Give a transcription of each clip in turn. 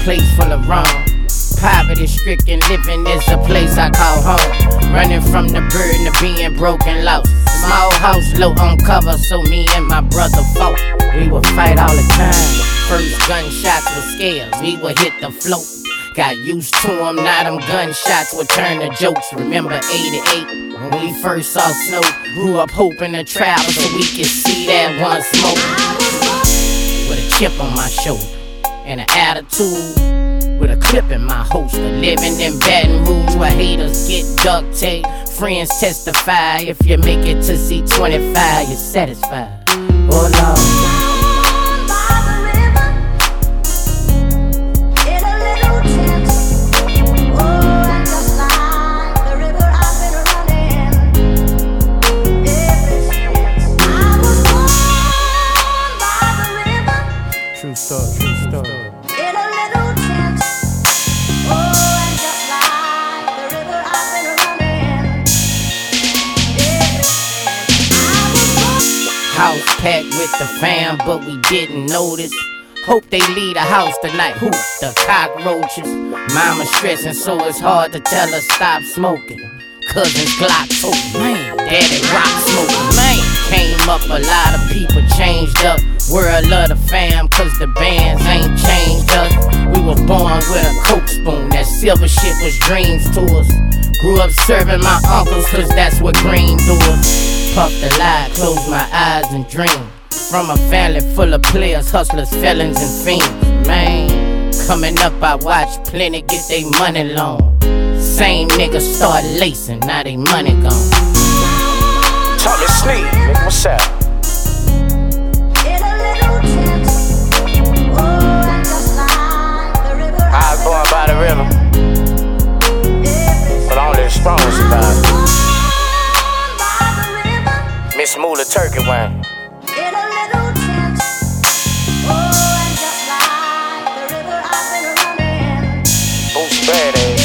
place full of wrong. Poverty-stricken living is a place I call home. Running from the burden of being broken lost. Small house, low on cover, so me and my brother fought. We would fight all the time. First gunshots were scares, we would hit the float. Got used to them, now them gunshots would turn to jokes. Remember 88, when we first saw snow. Grew up hoping to travel so we could see that one smoke. With a chip on my shoulder and an attitude, with a clip in my holster. Living in Baton Rouge where haters get duct tape. Friends testify, if you make it to C25, you're satisfied. Oh Lord. True story. In a little tent. Oh, and just like the river I've been running. House packed with the fam, but we didn't notice. Hope they leave the house tonight. Who? The cockroaches. Mama stressing, so it's hard to tell her stop smoking. Cousins Glock told man, daddy rock smoking. Man, came up, a lot of people changed up. World love the fam, cause the bands ain't changed us. We were born with a Coke spoon, that silver shit was dreams to us. Grew up serving my uncles, cause that's what green do us. Puff the lie, close my eyes and dream. From a family full of players, hustlers, felons, and fiends. Man, coming up I watched plenty get they money long. Same niggas start lacing, now they money gone. Talk to Sneak, nigga, what's up? I was born by the river, but only the strong survive. Miss Moolah Turkey Wang. Boost Badass.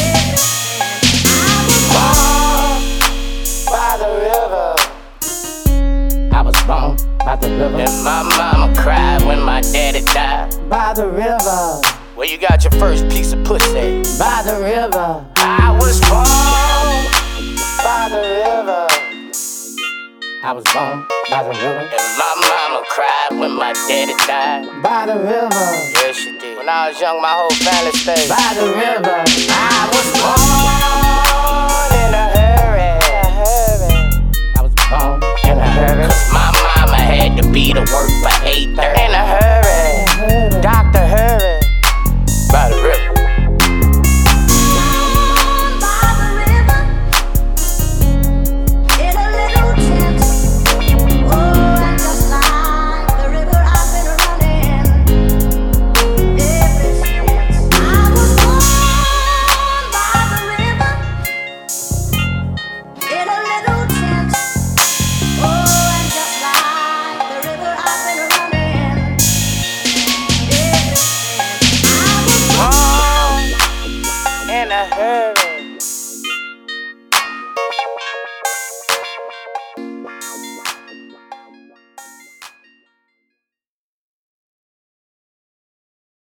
By the river. I was born by the river. And my mama cried when my daddy died. By the river. Where you got your first piece of pussy? By the river. I was born by the river. I was born by the river. And my mama cried when my daddy died. By the river. Yeah, she did. When I was young, my whole family stayed. By the river. I was born in a hurry. I was born in a hurry. Cause my mama had to be to work for 8:30.